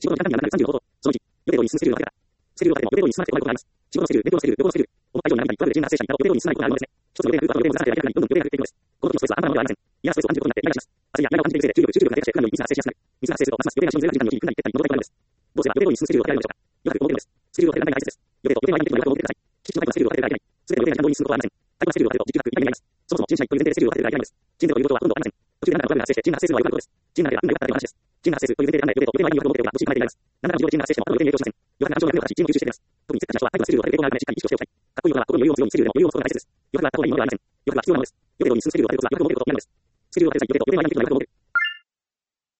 仕事の時間にはなく30のこと。その1、予定通りに進むスケジュールを立てた。スケジュールを立てても予定通りに進まないことがあります。仕事のスケジュール、勉強のスケジュール、旅行のスケジュール、思った以上に長引いたり、トラブルでチェーンが発生したり、予定通りに進まないことがあるのですね。一つの予定が来ると予定もずらされて明らかにどんどん予定が減っていくのです。この時のストレスは半端なものではありません。嫌なストレスを感じることになってイライラします。焦りやイライラを感じているせいで注力が低下して不可能にミスが発生しやすくなる。ミスが発生するとますます予定が生じる時間に時間に戻らなくなるのです。どうすれば予定通りに進むスケジュールを立てられるのでしょうか。余白を設けるのです。スケジュールを立てる段階が大切です。予定と予定の間に適度な余白を設けてください。基地のタイプのスケジュールを立てている間に、すべての予定が時間通りに進むことはありません。タイプのスケジュールを立てると時給が空く意味になります。そもそもチームしないという前提でスケジュールを立てているだけなのです。チームでという状況はほとんどありません。途中で何らかのトラブルが発生して、チームが発生するのはよくあることです。チームが運が良かったという話です。チームが発生するという前提で案内予定と予定の間に余白を設けておくが、どっちに考えています。何らかの事情でチームが発生しても他の予定に影響しません。余白が暗証が機能を形、チームを吸収しています。特にせっかくな人はタイプのスケジュールを立てる傾向があるためしっかり意識をしておきたい。かっこいいのは心に余裕を持つようにスケジュールでも余裕を持つことが大切です。余白があった方がいいものではありません。余白が必要なのです。予定通りに進むスケジュールを立てることは余白を設けることと同じです。スケジュールを立てる際、予定と予定の間に適度な余白を設ける。